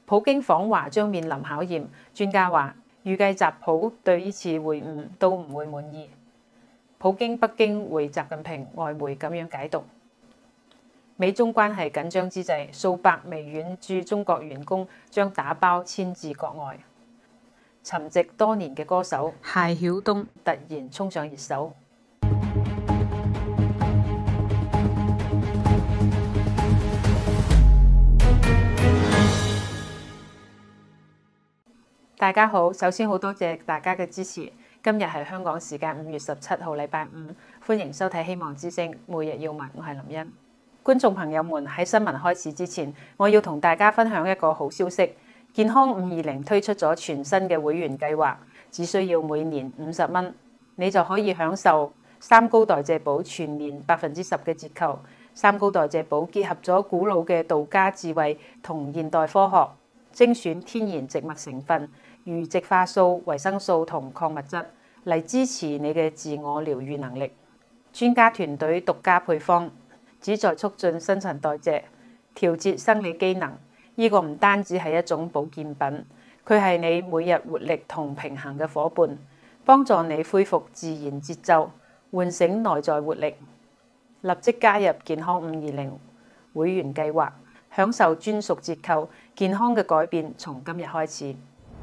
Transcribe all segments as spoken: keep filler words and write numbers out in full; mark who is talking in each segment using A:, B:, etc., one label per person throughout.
A: 普京訪華將面臨考驗，專家話預計習普對呢次會晤都唔會滿意。普京北京會習近平，外媒咁樣解讀。美中關係緊張之際，數百微軟駐中國員工將打包遷至國外。沉寂多年嘅歌手謝曉東突然衝上熱搜。大家好，首先好多謝大家嘅支持。今日係香港時間五月十七號，禮拜五，歡迎收睇《希望之聲》每日要聞，我係林茵。觀眾朋友們，喺新聞開始之前，我要同大家分享一個好消息。健康五二零推出咗全新嘅會員計劃，只需要每年五十蚊，你就可以享受三高代謝寶全年百分之十嘅折扣。三高代謝寶結合咗古老嘅道家智慧同現代科學，精選天然植物成分，如植化素、維生素同礦物質嚟支持你嘅自我療癒能力。專家團隊獨家配方，旨在促進新陳代謝、調節生理機能。呢個唔單止係一種保健品，佢係你每日活力同平衡嘅夥伴，幫助你恢復自然節奏，喚醒內在活力。立即加入健康五二零會員計劃，享受專屬折扣。健康嘅改變從今日開始。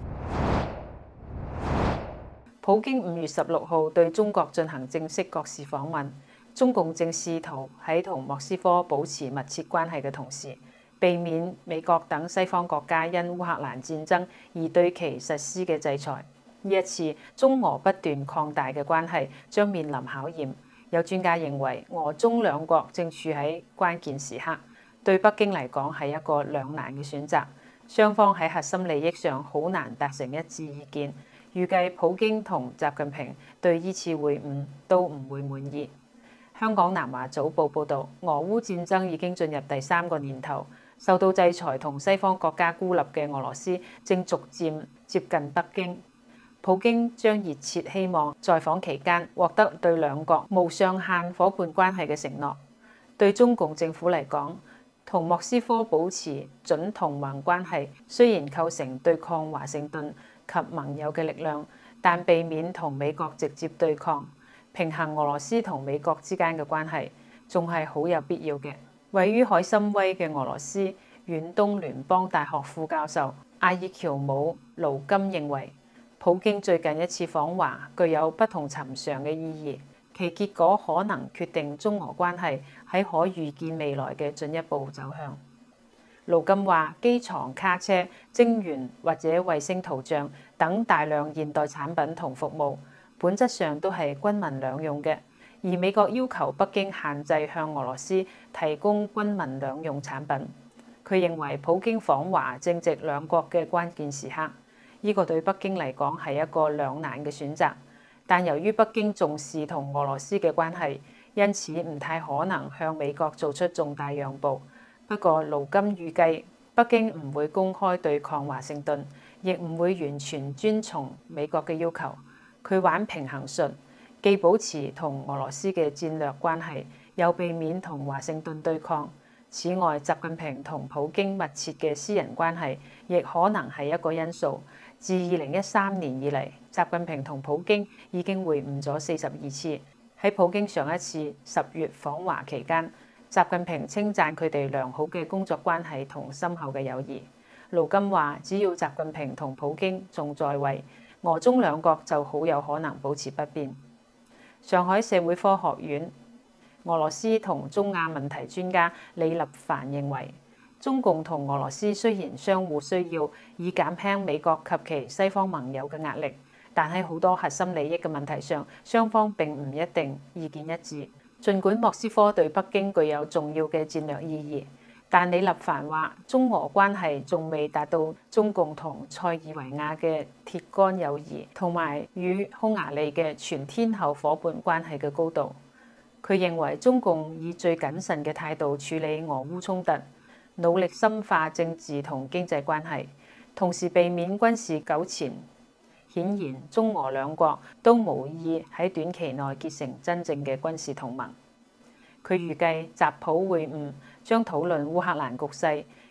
A: 普京五月十六號對中國進行正式國事訪問，中共正試圖喺同莫斯科保持密切關係嘅同時，避免美國等西方國家因烏克蘭戰爭而對其實施嘅制裁。呢一次中俄不斷擴大嘅關係將面臨考驗。有專家認為，俄中兩國正處喺關鍵時刻，對北京嚟講係一個兩難嘅選擇。雙方喺核心利益上好難達成一致意見。預計普京同習近平對呢次會晤都唔會滿意。香港南華早報報導，俄烏戰爭已經進入第三個年頭，受到制裁同西方國家孤立嘅俄羅斯正逐漸接近北京。普京將熱切希望在訪期間獲得對兩國無上限夥伴關係嘅承諾。對中共政府嚟講，同莫斯科保持準同盟關係，雖然構成對抗華盛頓及盟友嘅力量，但避免同美國直接對抗，平衡俄羅斯同美國之間嘅關係，仲係好有必要嘅。位於海參崴嘅俄羅斯遠東聯邦大學副教授阿爾喬姆盧金認為，普京最近一次訪華具有不同尋常嘅意義，其結果可能決定中俄關係喺可預見未來嘅進一步走向。盧金話，機床、卡車、晶圓或者衛星圖像等大量現代產品同服務，本質上都係軍民兩用嘅，而美國要求北京限制向俄羅斯提供軍民兩用產品。佢認為普京訪華正值兩國嘅關鍵時刻，呢個對北京嚟講係一個兩難嘅選擇。但由於北京重視同俄羅斯嘅關係，因此唔太可能向美國做出重大讓步。不過盧金預計北京唔會公開對抗華盛頓，亦唔會完全遵從美國嘅要求。佢玩平衡術，既保持同俄羅斯嘅戰略關係，又避免同華盛頓對抗。此外，習近平同普京密切嘅私人關係，亦可能係一個因素。自二零一三年以嚟，習近平同普京已經會晤咗四十二次。喺普京上一次十月訪華期間，習近平稱讚佢哋良好嘅工作關係同深厚嘅友誼。盧金話，只要習近平同普京仲在位，俄中兩國就好有可能保持不變。上海社會科學院俄羅斯同中亞問題專家李立凡認為，中共同俄羅斯雖然相互需要，以減輕美國及其西方盟友嘅壓力，但喺好多核心利益嘅問題上，雙方並唔一定意見一致。儘管莫斯科對北京具有重要嘅戰略意義，但李立凡話，中俄關係仲未達到中共同塞爾維亞嘅鐵桿友誼，同埋與匈牙利嘅全天候夥伴關係嘅高度。佢認為中共以最謹慎嘅態度處理俄烏衝突，努力深化政治同經濟關係，同時避免軍事糾纏。顯然，中俄兩國都無意喺短期內結成真正嘅軍事同盟。佢預計習普會晤將討論烏克蘭局勢，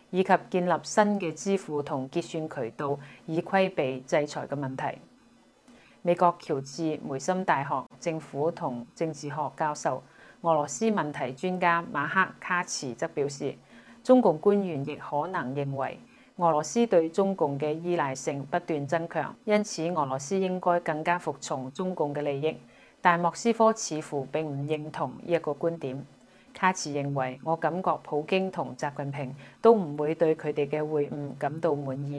A: 以及建立新嘅支付同結算渠道，以規避制裁嘅問題。美國喬治梅森大學政府同政治學教授、俄羅斯問題專家馬克卡茨則表示，中共官員亦可能認為俄羅斯對中共嘅依賴性不斷增強，因此俄羅斯應該更加服從中共嘅利益。但莫斯科似乎並唔認同呢一個觀點。卡茨認為，我感覺普京同習近平都唔會對佢哋嘅會晤感到滿意。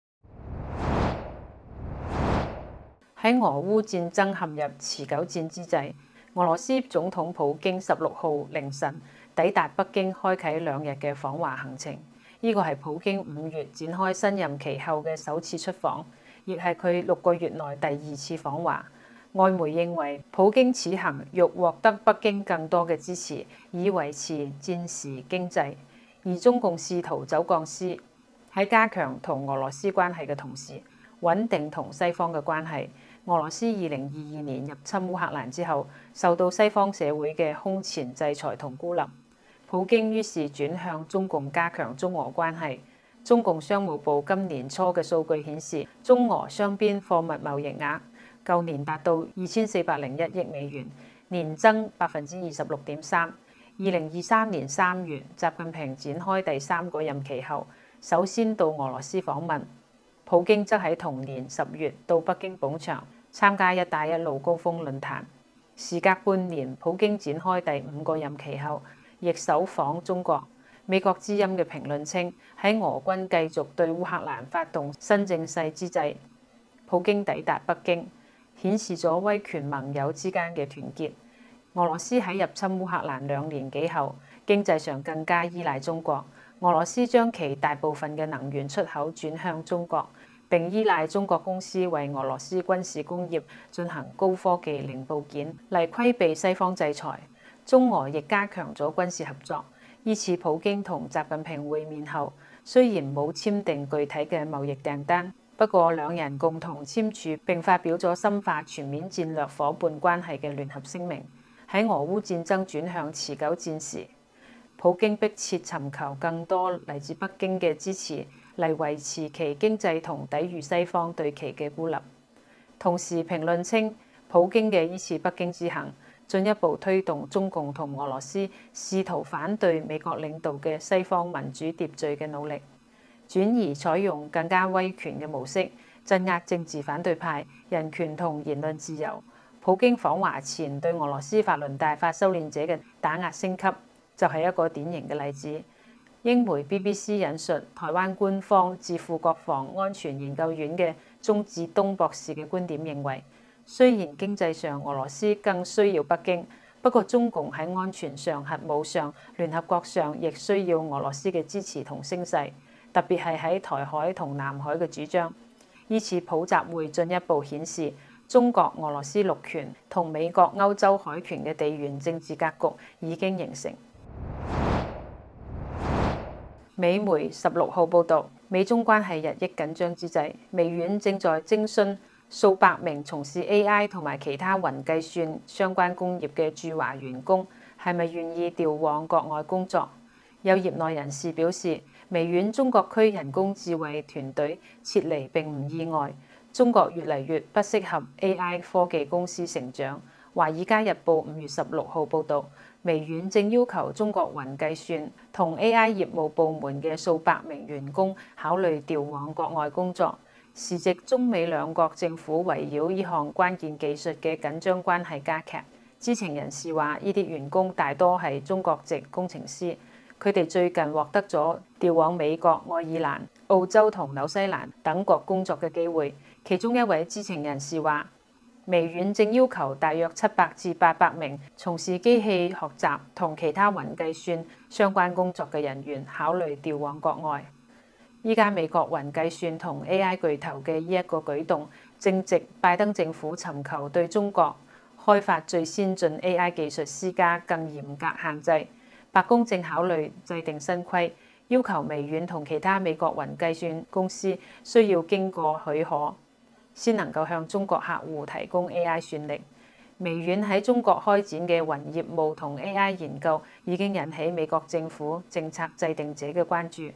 A: 喺俄烏戰爭陷入持久戰之際，俄羅斯總統普京十六號凌晨抵達北京，開啟兩日嘅訪華行程。呢個係普京五月展開新任期後嘅首次出訪，亦係佢六個月內第二次訪華。外媒認為，普京此行欲獲得北京更多嘅支持，以維持戰時經濟。而中共試圖走鋼絲，喺加強同俄羅斯關係嘅同時，穩定同西方嘅關係。俄羅斯二零二二年入侵烏克蘭之後，受到西方社會嘅空前制裁同孤立。普京於是轉向中共加強中俄關係。中共商務部今年初嘅數據顯示，中俄雙邊貨物貿易額舊年達到二千四百零一億美元，年增百分之二十六點三。二零二三年三月，習近平展開第三個任期後，首先到俄羅斯訪問。普京則喺同年十月到北京捧場，參加一帶一路高峰論壇。時隔半年，普京展開第五個任期後，亦首訪中國。美國之音嘅評論稱，喺俄軍繼續對烏克蘭發動新政勢之際，普京抵達北京，顯示咗威權盟友之間嘅團結。俄羅斯喺入侵烏克蘭兩年幾後，經濟上更加依賴中國。俄羅斯將其大部分嘅能源出口轉向中國，並依賴中國公司為俄羅斯軍事工業進行高科技零部件嚟規避西方制裁。中俄亦加強咗軍事合作。依次普京同習近平會面後，雖然冇簽訂具體嘅貿易訂單，不過兩人共同簽署並發表咗深化全面戰略夥伴關係嘅聯合聲明。喺俄烏戰爭轉向持久戰時，普京迫切尋求更多嚟自北京嘅支持，嚟維持其經濟同抵禦西方對其嘅孤立。同時評論稱，普京嘅依次北京之行，進一步推動中共同俄羅斯試圖反對美國領導嘅西方民主秩序嘅努力，轉而採用更加威權嘅模式，鎮壓政治反對派、人權同言論自由。普京訪華前對俄羅斯法輪大法修煉者嘅打壓升級，就係一個典型嘅例子。英媒 B B C 引述台灣官方智庫國防安全研究院嘅鍾志東博士嘅觀點認為，雖然經濟上俄羅斯更需要北京，不過中共喺安全上、核武上、聯合國上亦需要俄羅斯嘅支持同聲勢，特別係喺台海同南海嘅主張。依次普習會進一步顯示，中國俄羅斯陸權同美國歐洲海權嘅地緣政治格局已經形成。美媒十六號報導，美中關係日益緊張之際，微軟正在徵詢數百名從事 A I 同埋其他雲計算相關工業嘅駐華員工係咪願意調往國外工作。有業內人士表示，微軟中國區人工智慧團隊撤離並唔意外。中國越嚟越不適合 A I 科技公司成長。華爾街日報五月十六號報導，微軟正要求中國雲計算同 A I 業務部門嘅數百名員工考慮調往國外工作。時值中美兩國政府圍繞呢項關鍵技術嘅緊張關係加劇。知情人士話，呢啲員工大多係中國籍工程師，佢哋最近獲得咗調往美國、愛爾蘭、澳洲同紐西蘭等國工作嘅機會。其中一位知情人士話，微軟正要求大約七百至八百名從事機器學習同其他雲計算相關工作嘅人員考慮調往國外。依家美國雲計算同 A I 巨頭嘅呢一個舉動，正值拜登政府尋求對中國開發最先進 A I 技術施加更嚴格限制。白宮正考慮制定新規，要求微軟同其他美國雲計算公司需要經過許可，先能夠向中國客戶提供 A I 算力。微軟喺中國開展嘅雲業務同 A I 研究已經引起美國政府政策制定者嘅關注。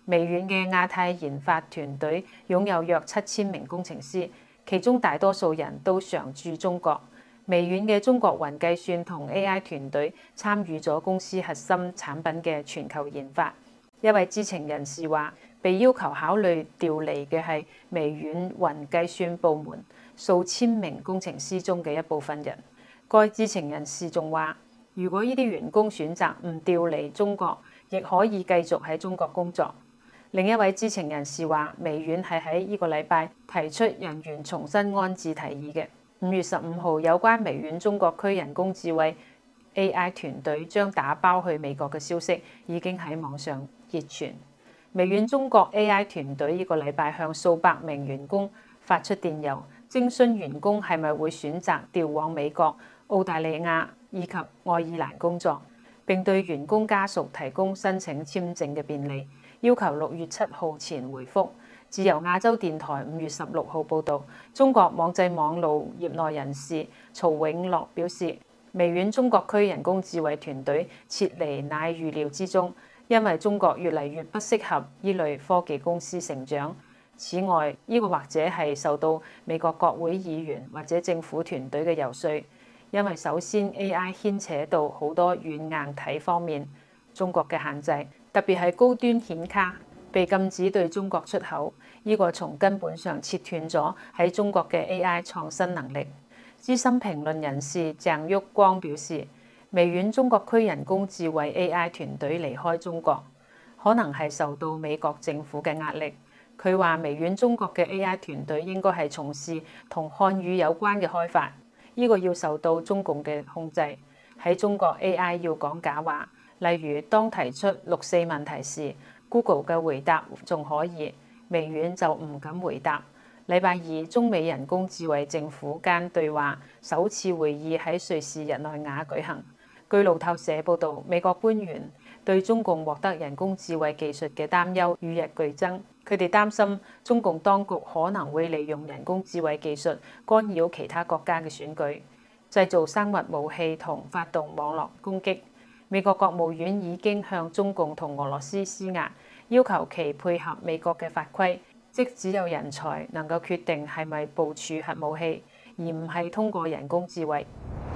A: 微軟嘅亞太研發團隊擁有約七千名工程師，其中大多數人都常駐中國。微軟嘅中國雲計算同 A I 團隊參與咗公司核心產品嘅全球研發。一位知情人士話，被要求考慮調離嘅係微軟雲計算部門數千名工程師中嘅一部分人。該知情人士仲話，如果呢啲員工選擇唔調離中國，亦可以繼續喺中國工作。另一位知情人士話，微軟係喺呢個禮拜提出人員重新安置提議嘅。五月十五號，有關微軟中國區人工智慧 A I 團隊將打包去美國嘅消息已經喺網上熱傳。微軟中國 A I 團隊呢個禮拜向數百名員工發出電郵，徵詢員工係咪會選擇調往美國、澳大利亞以及愛爾蘭工作，並對員工家屬提供申請簽證嘅便利，要求六月七號前回覆。自由亞洲電台五月十六號報導，中國網際網路業內人士曹永樂表示，微軟中國區人工智慧團隊撤離乃預料之中，因為中國越嚟越不適合呢類科技公司成長。此外，呢個或者係受到美國國會議員或者政府團隊嘅游說，因為首先 A I 牽扯到好多軟硬體方面中國嘅限制，特別係高端顯卡被禁止對中國出口，呢個從根本上切斷咗喺中國嘅 A I 創新能力。資深評論人士鄭旭光表示，微軟中國區人工智慧 A I 團隊離開中國，可能係受到美國政府嘅壓力。佢話微軟中國嘅 A I 團隊應該係從事同漢語有關嘅開發，呢個要受到中共嘅控制。喺中國 A I 要講假話，例如當提出六四問題時，Google 嘅回答仲可以，微軟就唔敢回答。禮拜二，中美人工智慧政府間對話首次會議喺瑞士日內瓦舉行。據路透社報導，美國官員對中共獲得人工智慧技術嘅擔憂與日俱增，佢哋擔心中共當局可能會利用人工智慧技術干擾其他國家嘅選舉，製造生物武器同發動網絡攻擊。美國國務院已經向中共同俄羅斯施壓，要求其配合美國嘅法規，即只有人才能夠決定係咪部署核武器，而唔係通過人工智慧。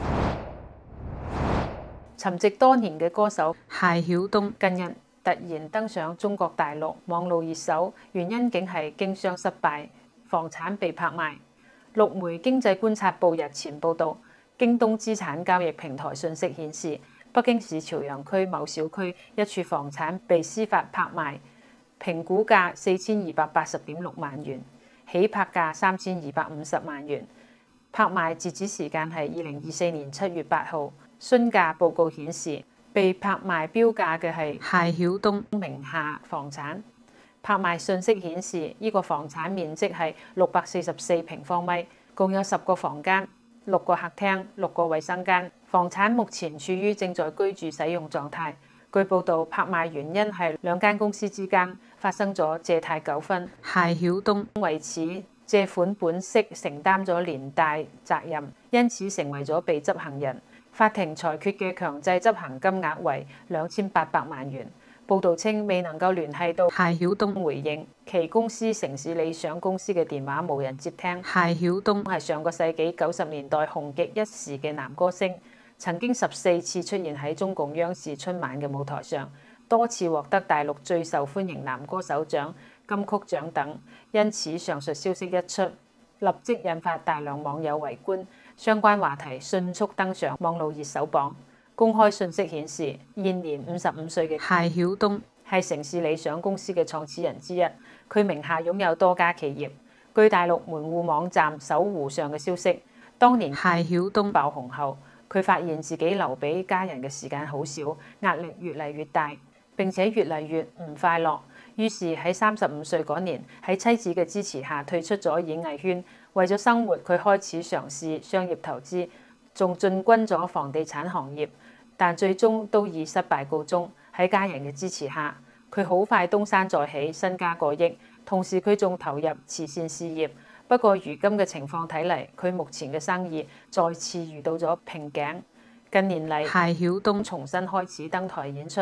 A: 沉寂多年嘅歌手謝曉東近日突然登上中國大陸網路熱搜，原因竟係經商失敗，房產被拍賣。陸媒經濟觀察報日前報導，京東資產交易平台信息顯示，北京市朝陽區某小區一處房產被司法拍賣，評估價四千二百八十點六萬元，起拍價三千二百五十萬元。拍賣截止時間係二零二四年七月八號。詢價報告顯示，被拍賣標價嘅係謝曉東名下房產。拍賣信息顯示，呢、這個房產面積係六百四十四平方米，共有十個房間、六個客廳、六個衛生間。房產目前處於正在居住使用狀態。據報導，拍賣原因係兩間公司之間發生咗借貸糾紛，謝曉東為此借款本息承擔咗連帶責任，因此成為咗被執行人。法庭裁決嘅強制執行金額為兩千八百萬元。報導稱未能夠聯繫到謝曉東回應，其公司城市理想公司嘅電話無人接聽。謝曉東係上個世紀九十年代紅極一時嘅男歌星，曾經十四次出現喺中共央視春晚嘅舞台上，多次獲得大陸最受歡迎男歌手獎、金曲獎等。因此上述消息一出，立即引發大量網友圍觀，相關話題迅速登上網路熱搜榜。公開信息顯示，現年五十五歲嘅謝曉東係城市理想公司嘅創始人之一，佢名下擁有多家企業。據大陸門戶網站搜狐上嘅消息，當年謝曉東爆紅後，佢發現自己留俾家人嘅時間好少，壓力越嚟越大，並且越嚟越唔快樂。於是喺三十五歲嗰年，喺妻子嘅支持下退出咗演藝圈。為咗生活，佢開始嘗試商業投資，仲進軍咗房地產行業，但最終都以失敗告終。喺家人嘅支持下，佢好快東山再起，身家過億。同時佢仲投入慈善事業。不過如今嘅情況睇嚟，佢目前嘅生意再次遇到咗瓶頸。近年嚟，謝曉東重新開始登台演出，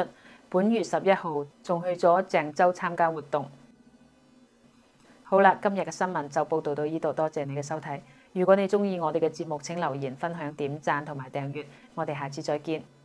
A: 本月十一號仲去咗鄭州參加活動。好啦，今日嘅新聞就報道到呢度，多謝你嘅收睇。如果你鍾意我哋嘅節目，請留言、分享、點讚同埋訂閱。我哋下次再見。